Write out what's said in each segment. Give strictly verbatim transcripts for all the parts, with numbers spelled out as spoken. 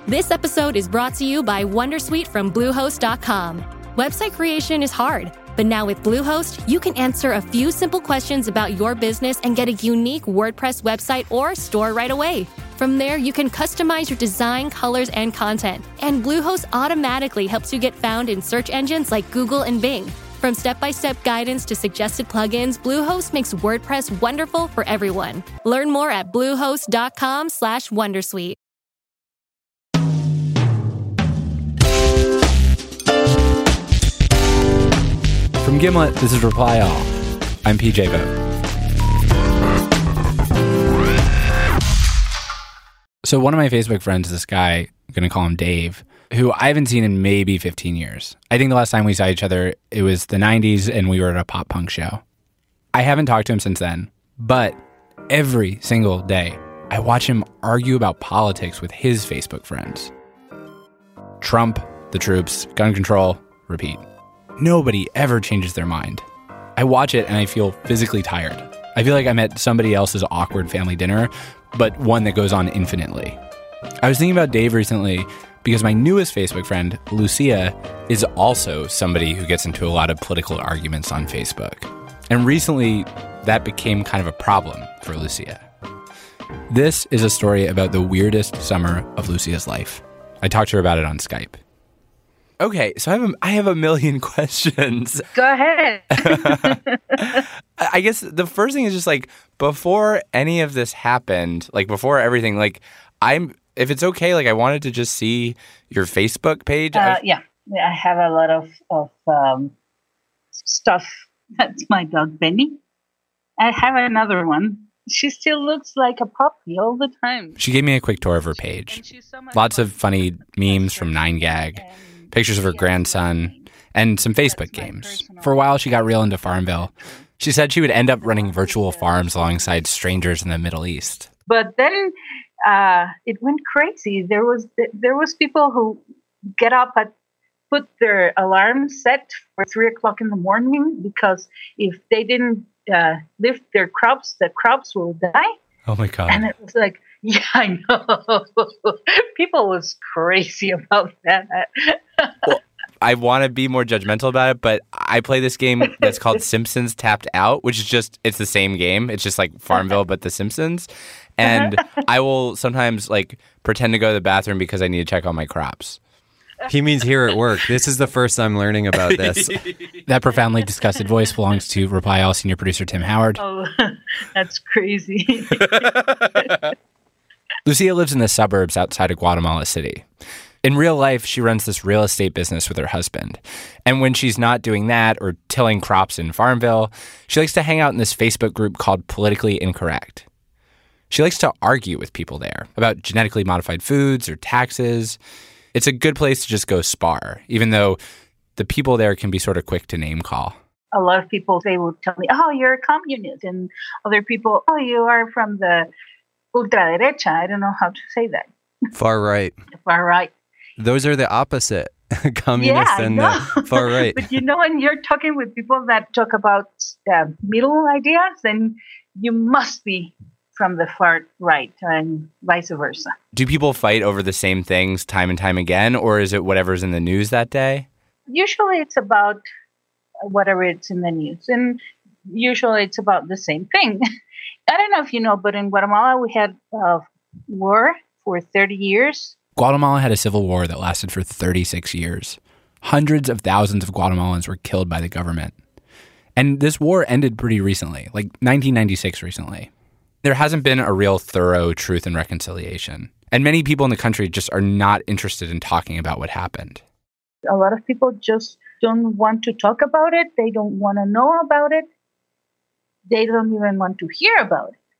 This episode is brought to you by Wondersuite from Bluehost dot com. Website creation is hard, but now with Bluehost, you can answer a few simple questions about your business and get a unique WordPress website or store right away. From there, you can customize your design, colors, and content. And Bluehost automatically helps you get found in search engines like Google and Bing. From step-by-step guidance to suggested plugins, Bluehost makes WordPress wonderful for everyone. Learn more at bluehost dot com slash wondersuite. From Gimlet, this is Reply All. I'm P J Vogt. So one of my Facebook friends is this guy, I'm going to call him Dave, who I haven't seen in maybe fifteen years. I think the last time we saw each other, it was the nineties and we were at a pop punk show. I haven't talked to him since then, but every single day, I watch him argue about politics with his Facebook friends. Trump, the troops, gun control, repeat. Nobody ever changes their mind. I watch it and I feel physically tired. I feel like I'm at somebody else's awkward family dinner, but one that goes on infinitely. I was thinking about Dave recently because my newest Facebook friend, Lucia, is also somebody who gets into a lot of political arguments on Facebook. And recently, that became kind of a problem for Lucia. This is a story about the weirdest summer of Lucia's life. I talked to her about it on Skype. Okay, so I have a, I have a million questions. Go ahead. I guess the first thing is just like, before any of this happened, like before everything, like I'm, if it's okay, like I wanted to just see your Facebook page. Uh, yeah, I have a lot of, of um, stuff. That's my dog, Benny. I have another one. She still looks like a puppy all the time. She gave me a quick tour of her page. So Lots of funny memes from nine gag. Pictures of her grandson, and some Facebook games. For a while, she got real into Farmville. She said she would end up running virtual farms alongside strangers in the Middle East. But then uh, it went crazy. There was there was people who get up at put their alarm set for three o'clock in the morning because if they didn't uh, lift their crops, the crops will die. Oh my God! And it was like, yeah, I know. People was crazy about that. Well, I want to be more judgmental about it, but I play this game that's called Simpsons Tapped Out, which is just, it's the same game. It's just like Farmville, but The Simpsons. And I will sometimes like pretend to go to the bathroom because I need to check on my crops. He means here at work. This is the first I'm learning about this. That profoundly disgusted voice belongs to Reply All senior producer Tim Howard. Oh, that's crazy. Lucia lives in the suburbs outside of Guatemala City. In real life, she runs this real estate business with her husband. And when she's not doing that or tilling crops in Farmville, she likes to hang out in this Facebook group called Politically Incorrect. She likes to argue with people there about genetically modified foods or taxes. It's a good place to just go spar, even though the people there can be sort of quick to name call. A lot of people, they will tell me, oh, you're a communist. And other people, oh, you are from the ultraderecha. I don't know how to say that. Far right. Far right. Those are the opposite, communists yeah, and the far right. But you know, when you're talking with people that talk about uh, middle ideas, then you must be from the far right and vice versa. Do people fight over the same things time and time again, or is it whatever's in the news that day? Usually it's about whatever it's in the news, and usually it's about the same thing. I don't know if you know, but in Guatemala we had a war for thirty years. Guatemala had a civil war that lasted for thirty-six years. Hundreds of thousands of Guatemalans were killed by the government. And this war ended pretty recently, like nineteen ninety-six recently. There hasn't been a real thorough truth and reconciliation. And many people in the country just are not interested in talking about what happened. A lot of people just don't want to talk about it. They don't want to know about it. They don't even want to hear about it.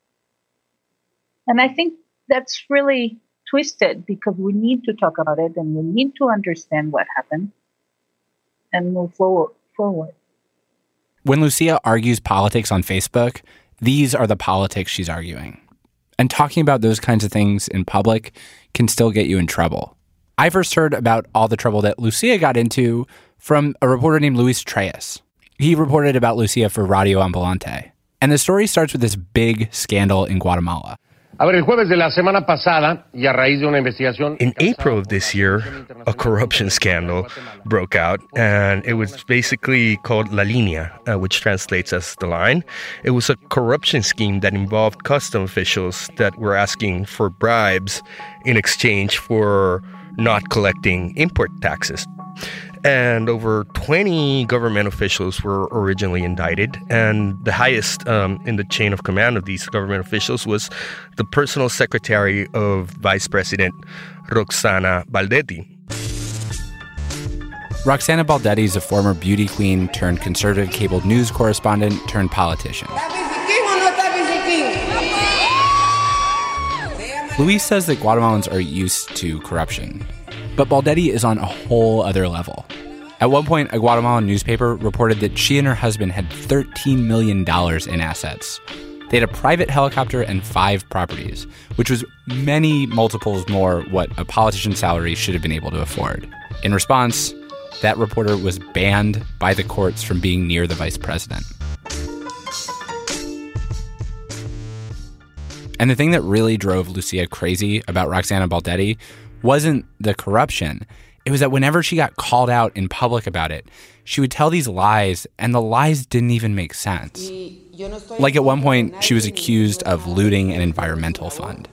And I think that's really twisted because we need to talk about it and we need to understand what happened and move forward. forward. When Lucia argues politics on Facebook, these are the politics she's arguing. And talking about those kinds of things in public can still get you in trouble. I first heard about all the trouble that Lucia got into from a reporter named Luis Treyes. He reported about Lucia for Radio Ambulante. And the story starts with this big scandal in Guatemala. In April of this year, a corruption scandal broke out, and it was basically called La Línea, uh, which translates as the line. It was a corruption scheme that involved custom officials that were asking for bribes in exchange for not collecting import taxes. And over twenty government officials were originally indicted. And the highest um, in the chain of command of these government officials was the personal secretary of Vice President Roxana Baldetti. Roxana Baldetti is a former beauty queen turned conservative cable news correspondent turned politician. Luis says that Guatemalans are used to corruption. But Baldetti is on a whole other level. At one point, a Guatemalan newspaper reported that she and her husband had thirteen million dollars in assets. They had a private helicopter and five properties, which was many multiples more what a politician's salary should have been able to afford. In response, that reporter was banned by the courts from being near the vice president. And the thing that really drove Lucia crazy about Roxana Baldetti wasn't the corruption. It was that whenever she got called out in public about it, she would tell these lies, and the lies didn't even make sense. Like at one point, she was accused of looting an environmental fund.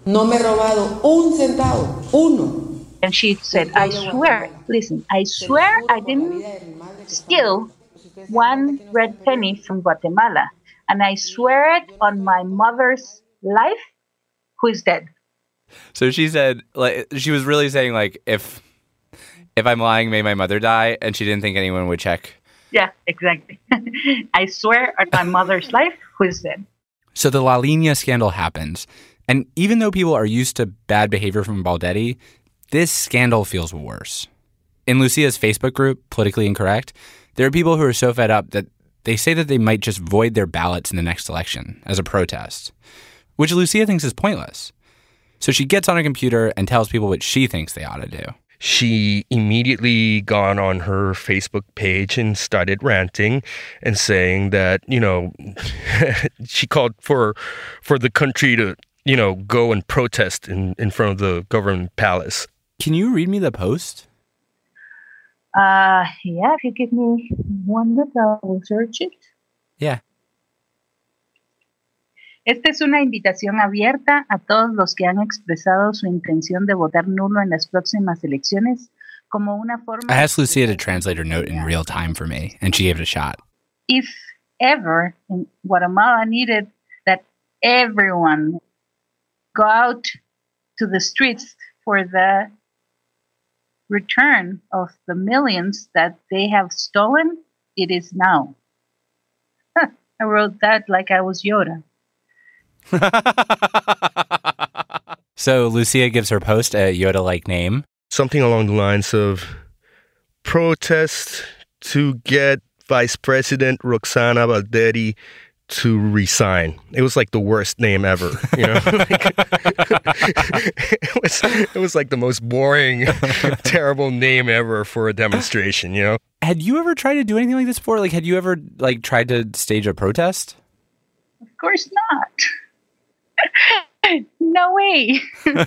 And she said, I swear, listen, I swear I didn't steal one red penny from Guatemala. And I swear it on my mother's life, who is dead. So she said, like, she was really saying, like, if if I'm lying, may my mother die, and she didn't think anyone would check. Yeah, exactly. I swear on my mother's life, who is dead. So the La Línea scandal happens, and even though people are used to bad behavior from Baldetti, this scandal feels worse. In Lucia's Facebook group, Politically Incorrect, there are people who are so fed up that they say that they might just void their ballots in the next election as a protest, which Lucia thinks is pointless. So she gets on a computer and tells people what she thinks they ought to do. She immediately got on her Facebook page and started ranting and saying that, you know, she called for for the country to, you know, go and protest in, in front of the government palace. Can you read me the post? Uh, yeah, if you give me one minute, I will search it. Yeah. Esta es una invitación abierta a todos los que han expresado su intención de votar nulo en las próximas elecciones como una forma... I asked Lucia to translate her note in real time for me, and she gave it a shot. If ever in Guatemala needed that everyone go out to the streets for the return of the millions that they have stolen, it is now. Huh, I wrote that like I was Yoda. So Lucia gives her post a Yoda-like name. Something along the lines of protest to get Vice President Roxana Baldetti to resign. It was like the worst name ever, you know? like, it was it was like the most boring, terrible name ever for a demonstration, you know? Had you ever tried to do anything like this before? Like, had you ever like tried to stage a protest? Of course not. No way.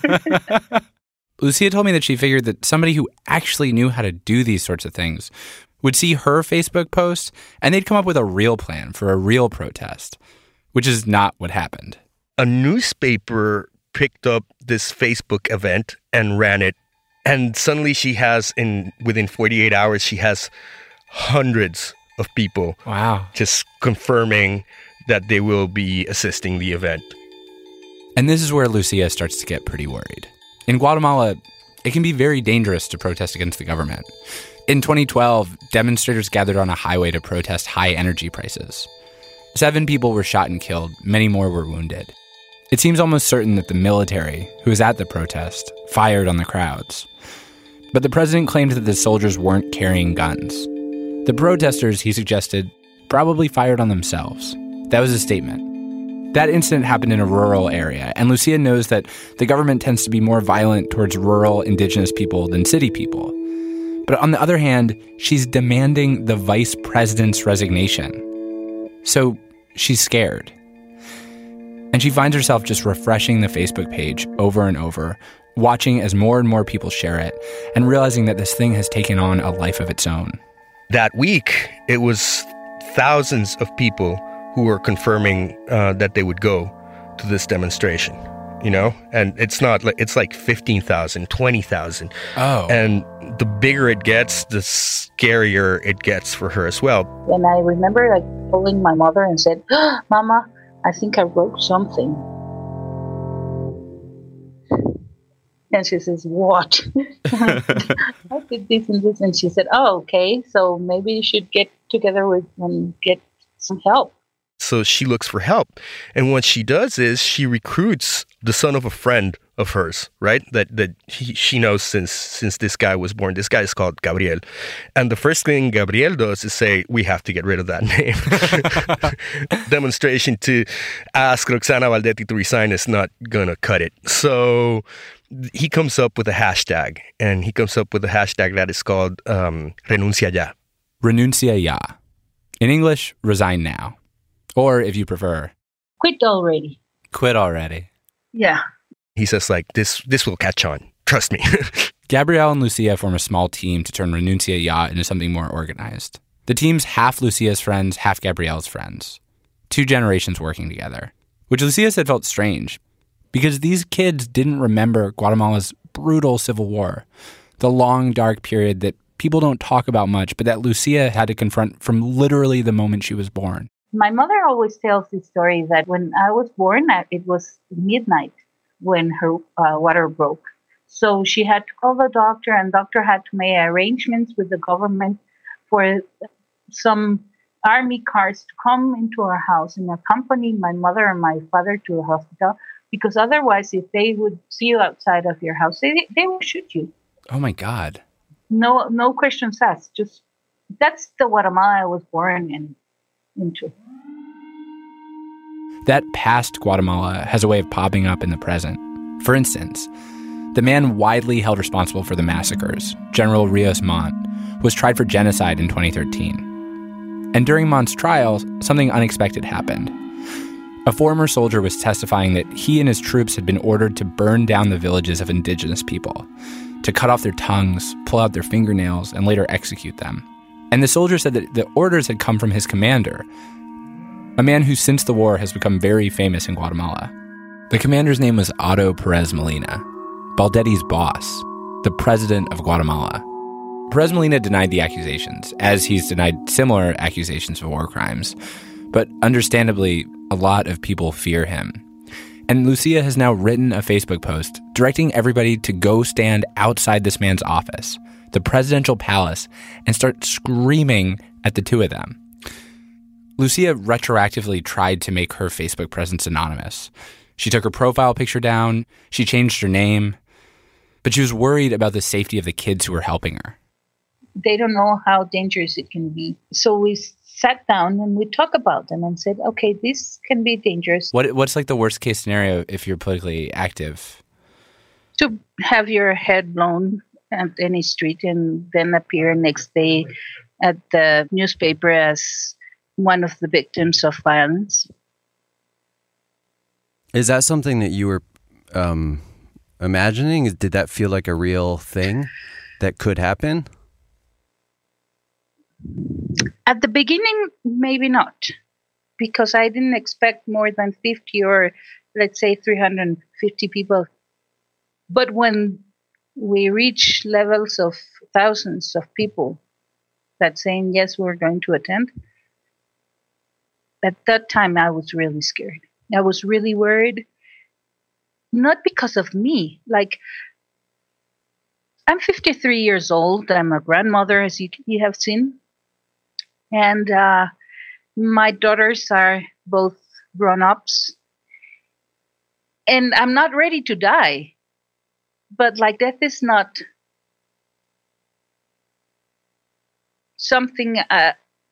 Lucia told me that she figured that somebody who actually knew how to do these sorts of things would see her Facebook post and they'd come up with a real plan for a real protest, which is not what happened. A newspaper picked up this Facebook event and ran it. And suddenly she has, in within forty-eight hours, she has hundreds of people. Wow. Just confirming that they will be assisting the event. And this is where Lucia starts to get pretty worried. In Guatemala, it can be very dangerous to protest against the government. In twenty twelve, demonstrators gathered on a highway to protest high energy prices. Seven people were shot and killed. Many more were wounded. It seems almost certain that the military, who was at the protest, fired on the crowds. But the president claimed that the soldiers weren't carrying guns. The protesters, he suggested, probably fired on themselves. That was his statement. That incident happened in a rural area, and Lucia knows that the government tends to be more violent towards rural indigenous people than city people. But on the other hand, she's demanding the vice president's resignation. So she's scared. And And she finds herself just refreshing the Facebook page over and over, watching as more and more people share it, and realizing that this thing has taken on a life of its own. That week, it was thousands of people who were confirming uh, that they would go to this demonstration, you know? And it's not like, it's like fifteen thousand, twenty thousand. Oh. And the bigger it gets, the scarier it gets for her as well. And I remember like calling my mother and said, oh, Mama, I think I wrote something. And she says, what? I did this and this. And she said, oh, okay, so maybe you should get together with and get some help. So she looks for help. And what she does is she recruits the son of a friend of hers, right? That that he, she knows since since this guy was born. This guy is called Gabriel. And the first thing Gabriel does is say, we have to get rid of that name. Demonstration to ask Roxana Valdetti to resign is not going to cut it. So he comes up with a hashtag. And he comes up with a hashtag that is called um, Renuncia Ya. Renuncia Ya. In English, resign now. Or, if you prefer, quit already. Quit already. Yeah. He says, like, this this will catch on. Trust me. Gabrielle and Lucia form a small team to turn Renuncia Ya into something more organized. The team's half Lucia's friends, half Gabrielle's friends. Two generations working together. Which Lucia said felt strange, because these kids didn't remember Guatemala's brutal civil war, the long, dark period that people don't talk about much, but that Lucia had to confront from literally the moment she was born. My mother always tells the story that when I was born, it was midnight when her uh, water broke. So she had to call the doctor, and doctor had to make arrangements with the government for some army cars to come into our house and accompany my mother and my father to the hospital, because otherwise, if they would see you outside of your house, they they would shoot you. Oh my God. No, no questions asked. Just that's the Guatemala I was born in. Into. That past Guatemala has a way of popping up in the present. For instance, the man widely held responsible for the massacres, General Rios Montt, was tried for genocide in twenty thirteen. And during Montt's trial, something unexpected happened. A former soldier was testifying that he and his troops had been ordered to burn down the villages of indigenous people, to cut off their tongues, pull out their fingernails, and later execute them. And the soldier said that the orders had come from his commander, a man who since the war has become very famous in Guatemala. The commander's name was Otto Perez Molina, Valdetti's boss, the president of Guatemala. Perez Molina denied the accusations, as he's denied similar accusations of war crimes. But understandably, a lot of people fear him. And Lucia has now written a Facebook post directing everybody to go stand outside this man's office, the presidential palace, and start screaming at the two of them. Lucia retroactively tried to make her Facebook presence anonymous. She took her profile picture down, she changed her name, but she was worried about the safety of the kids who were helping her. They don't know how dangerous it can be. So we sat down and we talked about them and said, okay, this can be dangerous. What What's like the worst case scenario if you're politically active? To have your head blown at any street and then appear next day at the newspaper as one of the victims of violence. Is that something that you were um, imagining? Did that feel like a real thing that could happen? At the beginning, maybe not, because I didn't expect more than fifty or let's say three hundred fifty people. But when we reach levels of thousands of people that saying, yes, we're going to attend, at that time I was really scared. I was really worried, not because of me. Like, I'm fifty-three years old. I'm a grandmother, as you, you have seen. And uh, my daughters are both grown-ups. And I'm not ready to die. But like death is not something uh,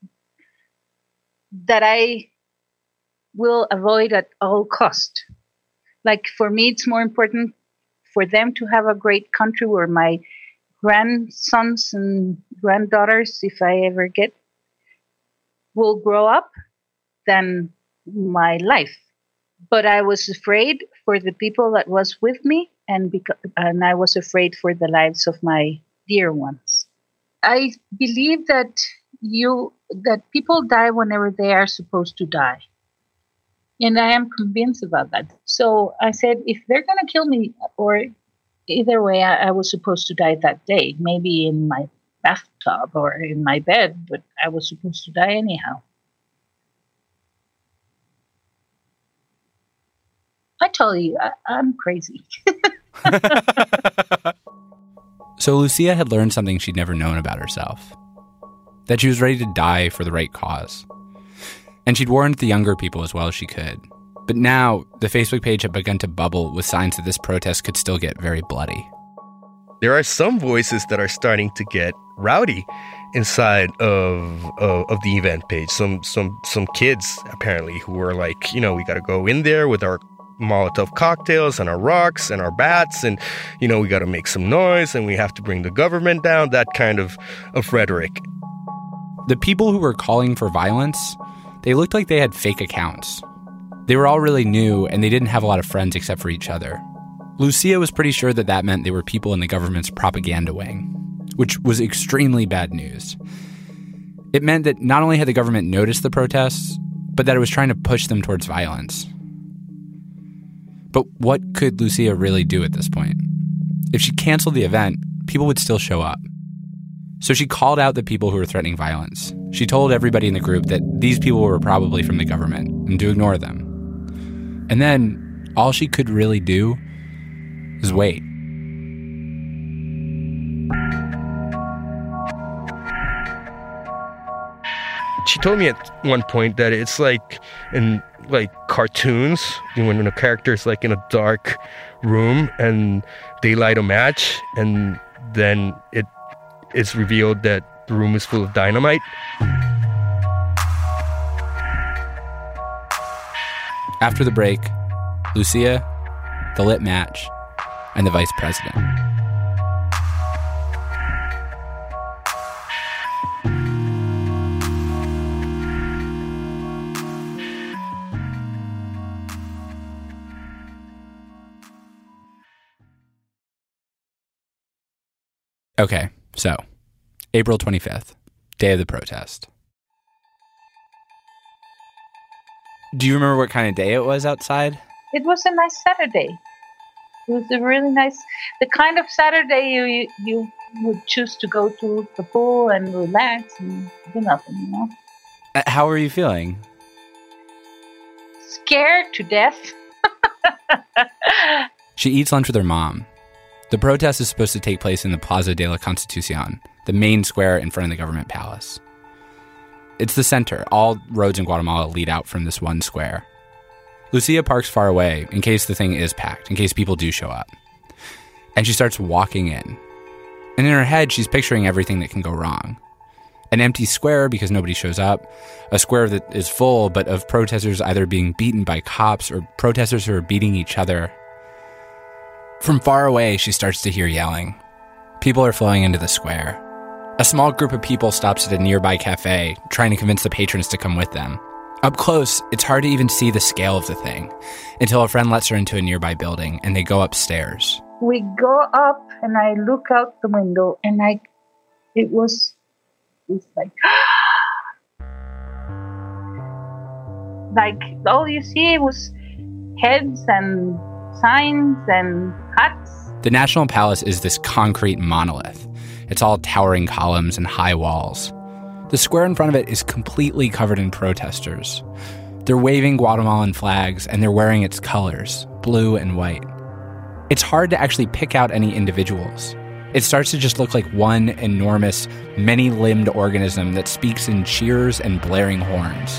that I will avoid at all cost. Like for me, it's more important for them to have a great country where my grandsons and granddaughters, if I ever get, will grow up than my life. But I was afraid for the people that was with me, and because, and I was afraid for the lives of my dear ones. I believe that you that people die whenever they are supposed to die. And I am convinced about that. So I said, if they're going to kill me, or either way, I, I was supposed to die that day, maybe in my bathtub or in my bed, but I was supposed to die anyhow. I tell you, I, I'm crazy. So Lucia had learned something she'd never known about herself, that she was ready to die for the right cause. And she'd warned the younger people as well as she could. But now, the Facebook page had begun to bubble with signs that this protest could still get very bloody. There are some voices that are starting to get rowdy inside of of, of the event page. Some some some kids, apparently, who were like, you know, we got to go in there with our Molotov cocktails and our rocks and our bats, and, you know, we got to make some noise, and we have to bring the government down, that kind of, of rhetoric. The people who were calling for violence, they looked like they had fake accounts. They were all really new, and they didn't have a lot of friends except for each other. Lucia was pretty sure that that meant they were people in the government's propaganda wing, which was extremely bad news. It meant that not only had the government noticed the protests, but that it was trying to push them towards violence. But what could Lucia really do at this point? If she canceled the event, people would still show up. So she called out the people who were threatening violence. She told everybody in the group that these people were probably from the government and to ignore them. And then all she could really do was wait. She told me at one point that it's like in like cartoons, when a character is like in a dark room and they light a match, and then it it's revealed that the room is full of dynamite. After the break, Lucia, the lit match, and the vice president. Okay, so April twenty-fifth, day of the protest. Do you remember what kind of day it was outside? It was a nice Saturday. It was a really nice, the kind of Saturday you you would choose to go to the pool and relax and do nothing, you know? Uh, how were you feeling? Scared to death. She eats lunch with her mom. The protest is supposed to take place in the Plaza de la Constitución, the main square in front of the government palace. It's the center. All roads in Guatemala lead out from this one square. Lucia parks far away in case the thing is packed, in case people do show up. And she starts walking in. And in her head, she's picturing everything that can go wrong. An empty square because nobody shows up. A square that is full, but of protesters either being beaten by cops or protesters who are beating each other. From far away, she starts to hear yelling. People are flowing into the square. A small group of people stops at a nearby cafe, trying to convince the patrons to come with them. Up close, it's hard to even see the scale of the thing, until a friend lets her into a nearby building, and they go upstairs. We go up, and I look out the window, and I, it was, it was like, like all you see was heads and signs and huts. The National Palace is this concrete monolith. It's all towering columns and high walls. The square in front of it is completely covered in protesters. They're waving Guatemalan flags, and they're wearing its colors, blue and white. It's hard to actually pick out any individuals. It starts to just look like one enormous, many-limbed organism that speaks in cheers and blaring horns.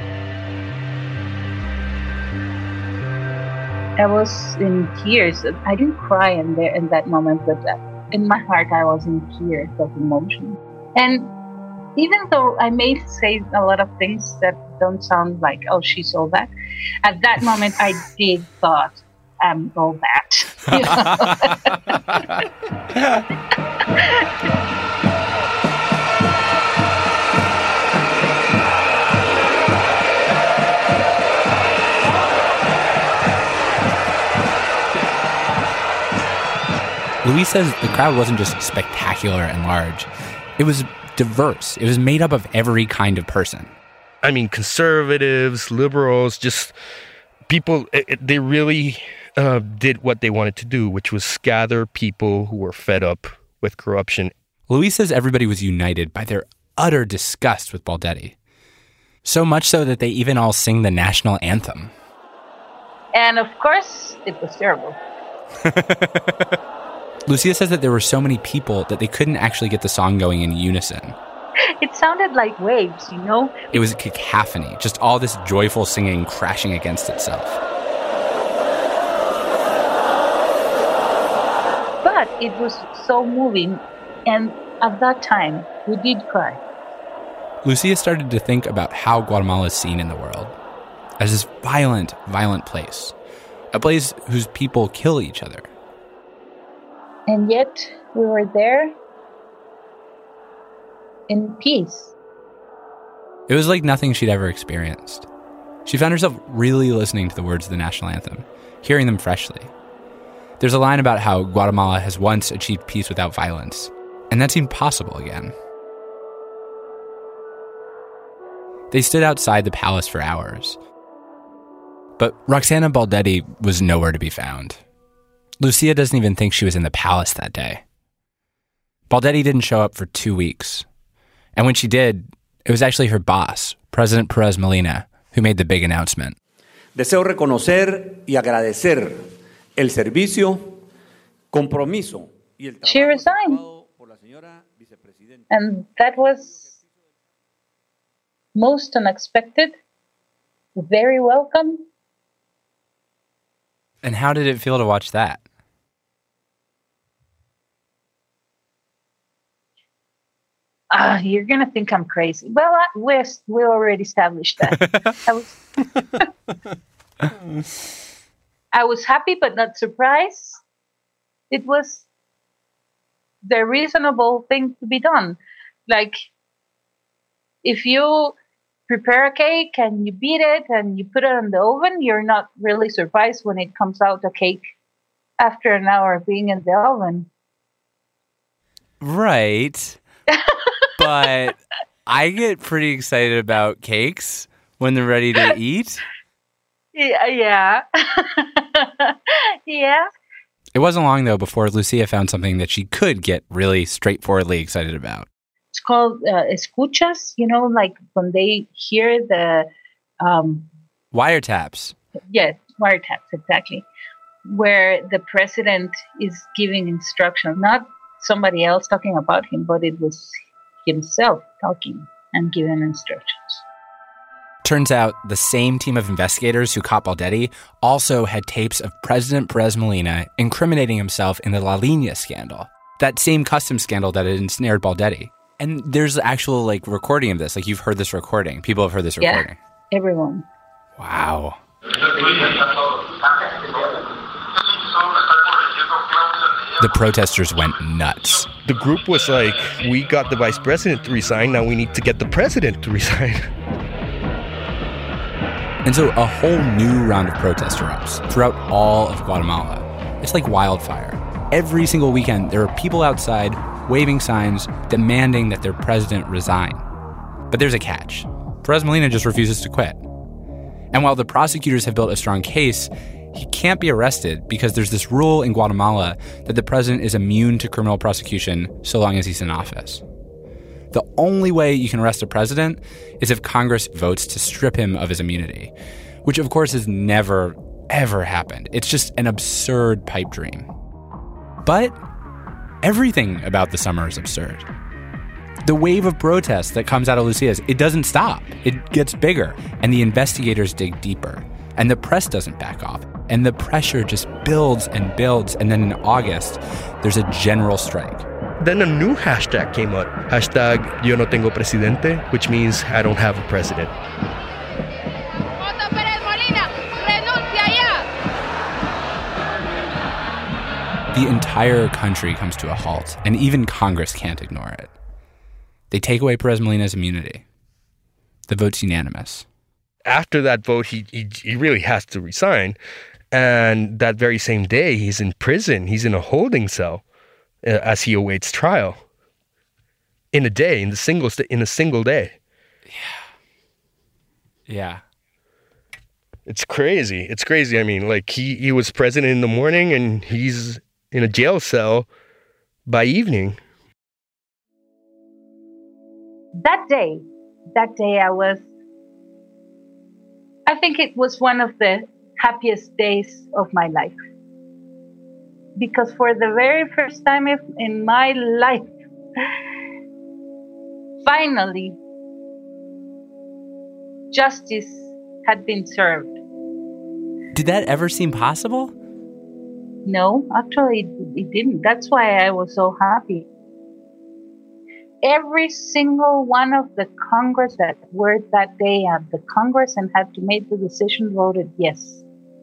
I was in tears. I didn't cry in there in that moment, but in my heart I was in tears of emotion. And even though I may say a lot of things that don't sound like, oh, she's all that, at that moment I did thought, I'm all that. Luis says the crowd wasn't just spectacular and large. It was diverse. It was made up of every kind of person. I mean, conservatives, liberals, just people, it, it, they really uh, did what they wanted to do, which was gather people who were fed up with corruption. Luis says everybody was united by their utter disgust with Baldetti. So much so that they even all sing the national anthem. And of course, it was terrible. Lucia says that there were so many people that they couldn't actually get the song going in unison. It sounded like waves, you know? It was a cacophony, just all this joyful singing crashing against itself. But it was so moving, and at that time, we did cry. Lucia started to think about how Guatemala is seen in the world, as this violent, violent place, a place whose people kill each other. And yet, we were there in peace. It was like nothing she'd ever experienced. She found herself really listening to the words of the national anthem, hearing them freshly. There's a line about how Guatemala has once achieved peace without violence, and that seemed possible again. They stood outside the palace for hours. But Roxana Baldetti was nowhere to be found. Lucia doesn't even think she was in the palace that day. Baldetti didn't show up for two weeks. And when she did, it was actually her boss, President Perez Molina, who made the big announcement. Deseo reconocer y agradecer el servicio, compromiso y el trabajo. She resigned. And that was most unexpected, very welcome. And how did it feel to watch that? Uh, you're going to think I'm crazy. Well, I, we we already established that. I was, I was happy but not surprised. It was the reasonable thing to be done. Like, if you prepare a cake and you beat it and you put it in the oven, you're not really surprised when it comes out a cake after an hour of being in the oven. Right. But I get pretty excited about cakes when they're ready to eat. Yeah. Yeah. Yeah. It wasn't long, though, before Lucia found something that she could get really straightforwardly excited about. It's called uh, escuchas, you know, like when they hear the... Um, wiretaps. Yes, wiretaps, exactly. Where the president is giving instructions, not somebody else talking about him, but it was himself talking and giving instructions. Turns out the same team of investigators who caught Baldetti also had tapes of President Perez Molina incriminating himself in the La Línea scandal, that same customs scandal that had ensnared Baldetti. And there's actual like recording of this. Like, you've heard this recording. People have heard this recording. Yeah, everyone. Wow. The protesters went nuts. The group was like, we got the vice president to resign, now we need to get the president to resign. And so a whole new round of protest erupts throughout all of Guatemala. It's like wildfire. Every single weekend, there are people outside waving signs demanding that their president resign. But there's a catch. Perez Molina just refuses to quit. And while the prosecutors have built a strong case, he can't be arrested because there's this rule in Guatemala that the president is immune to criminal prosecution so long as he's in office. The only way you can arrest a president is if Congress votes to strip him of his immunity, which of course has never, ever happened. It's just an absurd pipe dream. But everything about the summer is absurd. The wave of protests that comes out of Lucia's, it doesn't stop. It gets bigger, and the investigators dig deeper, and the press doesn't back off, and the pressure just builds and builds, and then in August, there's a general strike. Then a new hashtag came up, hashtag Yo no tengo presidente, which means I don't have a president. The entire country comes to a halt, and even Congress can't ignore it. They take away Perez Molina's immunity. The vote's unanimous. After that vote, he, he he really has to resign. And that very same day, he's in prison. He's in a holding cell. uh, as he awaits trial in a day, in the single st- in a single day. Yeah. Yeah. It's crazy. It's crazy. I mean, like he, he was president in the morning and he's in a jail cell by evening. That day, that day I was, I think it was one of the happiest days of my life. Because for the very first time in my life, finally, justice had been served. Did that ever seem possible? No, actually it, it didn't. That's why I was so happy. Every single one of the Congress that were that day at the Congress and had to make the decision voted yes.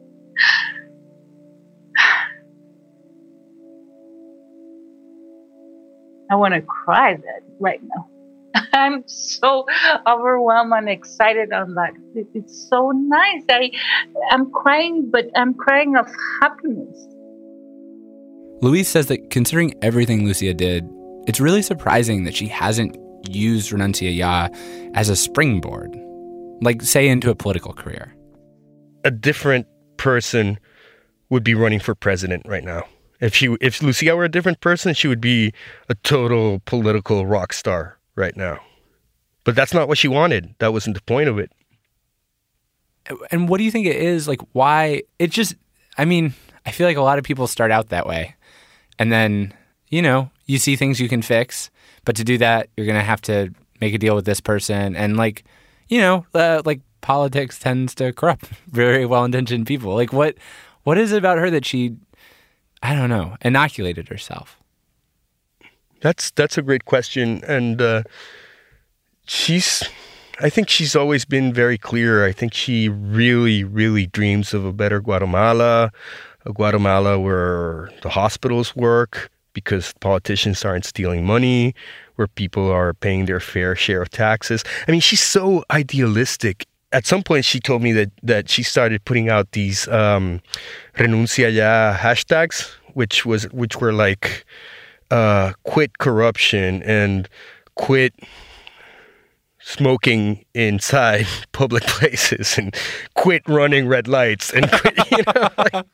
I want to cry that right now. I'm so overwhelmed and excited on that. It, it's so nice. I, I'm crying, but I'm crying of happiness. Luis says that considering everything Lucia did, it's really surprising that she hasn't used Renuncia Ya as a springboard, like, say, into a political career. A different person would be running for president right now. If she, if Lucia were a different person, she would be a total political rock star right now. But that's not what she wanted. That wasn't the point of it. And what do you think it is? Like, why? It just, I mean, I feel like a lot of people start out that way. And then, you know, you see things you can fix. But to do that, you're going to have to make a deal with this person. And, like, you know, uh, like, politics tends to corrupt very well-intentioned people. Like, what, what is it about her that she, I don't know, inoculated herself? That's that's a great question. And uh, she's, I think she's always been very clear. I think she really, really dreams of a better Guatemala, a Guatemala where the hospitals work because politicians aren't stealing money, where people are paying their fair share of taxes. I mean, she's so idealistic. At some point, she told me that, that she started putting out these um, Renuncia Ya hashtags, which was which were like, Uh, quit corruption and quit smoking inside public places and quit running red lights and quit, you know, like,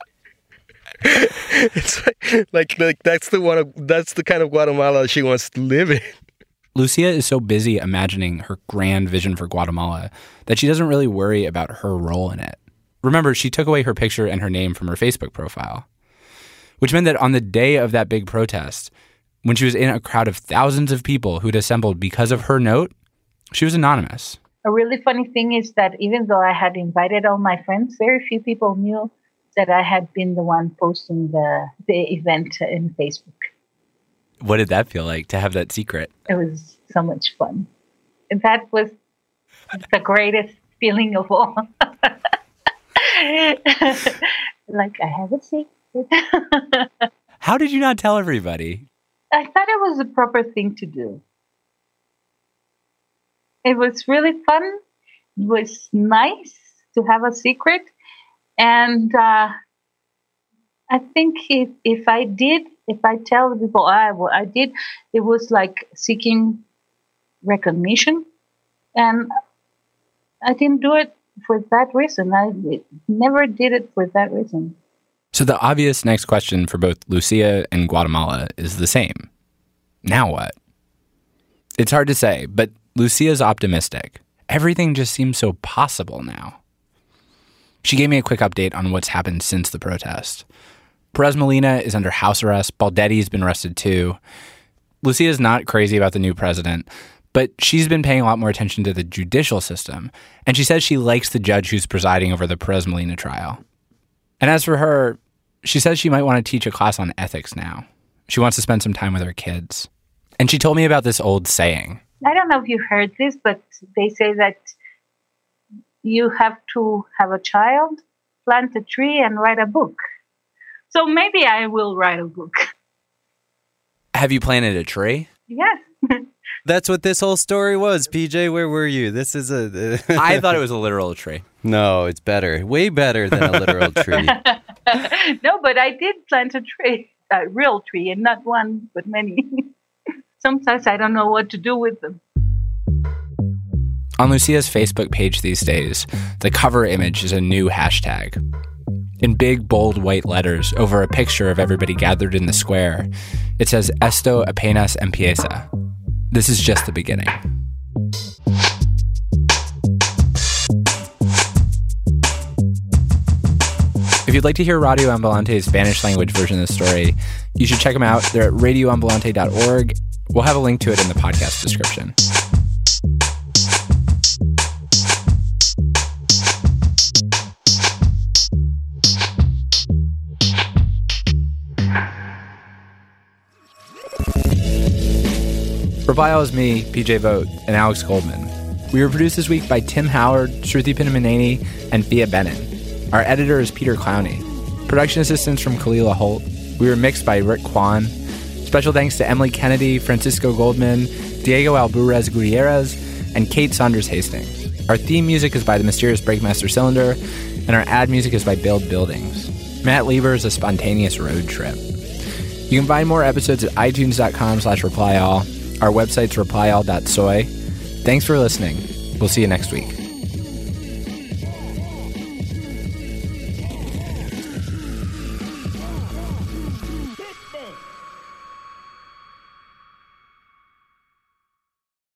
it's like, like, like that's the one of, that's the kind of Guatemala she wants to live in. Lucia is so busy imagining her grand vision for Guatemala that she doesn't really worry about her role in it. Remember, she took away her picture and her name from her Facebook profile, which meant that on the day of that big protest, when she was in a crowd of thousands of people who'd assembled because of her note, she was anonymous. A really funny thing is that even though I had invited all my friends, very few people knew that I had been the one posting the, the event in Facebook. What did that feel like, to have that secret? It was so much fun. And that was the greatest feeling of all. Like, I have a secret. How did you not tell everybody? I thought it was the proper thing to do. It was really fun. It was nice to have a secret. And uh, I think if, if I did, if I tell people I, well, I did, it was like seeking recognition. And I didn't do it for that reason. I never did it for that reason. So the obvious next question for both Lucia and Guatemala is the same. Now what? It's hard to say, but Lucia's optimistic. Everything just seems so possible now. She gave me a quick update on what's happened since the protest. Perez Molina is under house arrest. Baldetti's been arrested too. Lucia's not crazy about the new president, but she's been paying a lot more attention to the judicial system, and she says she likes the judge who's presiding over the Perez Molina trial. And as for her, she says she might want to teach a class on ethics now. She wants to spend some time with her kids. And she told me about this old saying. I don't know if you heard this, but they say that you have to have a child, plant a tree, and write a book. So maybe I will write a book. Have you planted a tree? Yes. That's what this whole story was. P J, where were you? This is a... I thought it was a literal tree. No, it's better. Way better than a literal tree. No, but I did plant a tree. a real tree and not one, but many. Sometimes I don't know what to do with them. On Lucia's Facebook page these days, the cover image is a new hashtag. In big, bold white letters over a picture of everybody gathered in the square, it says, Esto apenas empieza. This is just the beginning. If you'd like to hear Radio Ambulante's Spanish language version of the story, you should check them out. They're at radio ambulante dot org. We'll have a link to it in the podcast description. Reply All is me, P J Vogt, and Alex Goldman. We were produced this week by Tim Howard, Shruti Pinnamaneni, and Thea Benin. Our editor is Peter Clowney. Production assistance from Kalila Holt. We were mixed by Rick Kwan. Special thanks to Emily Kennedy, Francisco Goldman, Diego Alburez Gutierrez, and Kate Saunders Hastings. Our theme music is by the mysterious Breakmaster Cylinder, and our ad music is by Build Buildings. Matt Lieber is a spontaneous road trip. You can find more episodes at itunes.com slash replyall. Our website's replyall dot soy. Thanks for listening. We'll see you next week.